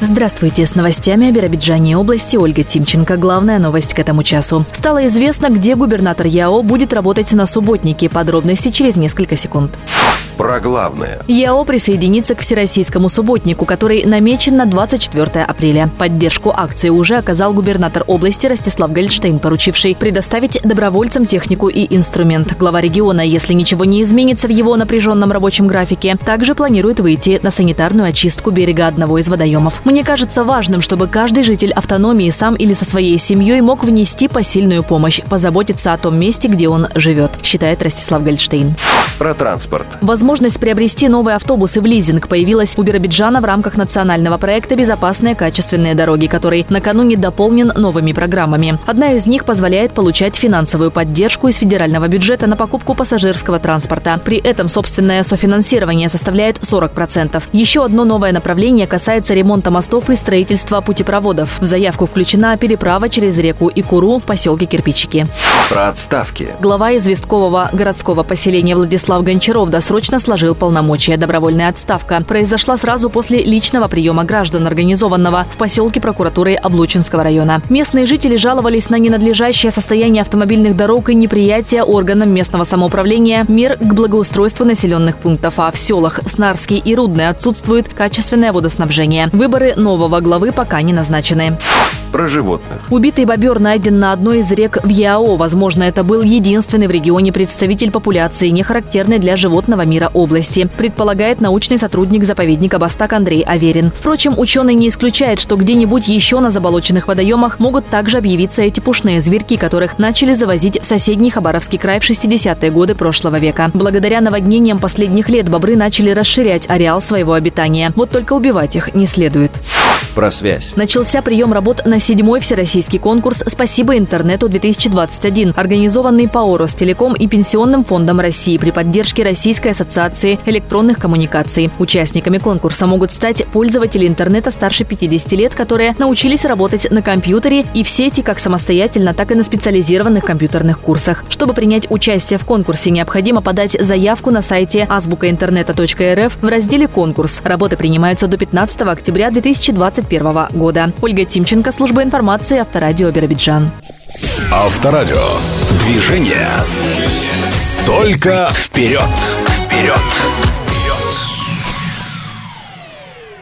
Здравствуйте, с новостями о Биробиджане и области Ольга Тимченко. Главная новость к этому часу. Стало известно, где губернатор ЯО будет работать на субботнике. Подробности через несколько секунд. Про главное. ЯО присоединится к Всероссийскому субботнику, который намечен на 24 апреля. Поддержку акции уже оказал губернатор области Ростислав Гольдштейн, поручивший предоставить добровольцам технику и инструмент. Глава региона, если ничего не изменится в его напряженном рабочем графике, также планирует выйти на санитарную очистку берега одного из водоемов. Мне кажется важным, чтобы каждый житель автономии сам или со своей семьей мог внести посильную помощь, позаботиться о том месте, где он живет, считает Ростислав Гольдштейн. Про транспорт. Возможность приобрести новые автобусы в лизинг появилась у Биробиджана в рамках национального проекта «Безопасные качественные дороги», который накануне дополнен новыми программами. Одна из них позволяет получать финансовую поддержку из федерального бюджета на покупку пассажирского транспорта. При этом собственное софинансирование составляет 40%. Еще одно новое направление касается ремонта мостов и строительства путепроводов. В заявку включена переправа через реку Икуру в поселке Кирпичики. Про отставки. Глава известкового городского поселения Владислав Гончаров досрочно сложил полномочия. Добровольная отставка произошла сразу после личного приема граждан, организованного в поселке прокуратурой Облучинского района. Местные жители жаловались на ненадлежащее состояние автомобильных дорог и неприятие органам местного самоуправления мер к благоустройству населенных пунктов, а в селах Снарский и Рудный отсутствует качественное водоснабжение. Выборы нового главы пока не назначены. Про животных. Убитый бобер найден на одной из рек в ЯО. Возможно, это был единственный в регионе представитель популяции, не характерной для животного мира области, предполагает научный сотрудник заповедника Бастак Андрей Аверин. Впрочем, ученый не исключает, что где-нибудь еще на заболоченных водоемах могут также объявиться эти пушные зверьки, которых начали завозить в соседний Хабаровский край в 60-е годы прошлого века. Благодаря наводнениям последних лет бобры начали расширять ареал своего обитания. Вот только убивать их не следует. Про связь. Начался прием работ на 7-й всероссийский конкурс «Спасибо интернету-2021», организованный ПАО «Ростелеком» и Пенсионным фондом России при поддержке Российской ассоциации электронных коммуникаций. Участниками конкурса могут стать пользователи интернета старше 50 лет, которые научились работать на компьютере и в сети как самостоятельно, так и на специализированных компьютерных курсах. Чтобы принять участие в конкурсе, необходимо подать заявку на сайте azbukainterneta.rf в разделе «Конкурс». Работы принимаются до 15 октября 2021 года. Ольга Тимченко, служба информации, Авторадио Биробиджан. Авторадио. Движение. Только вперед. Вперед.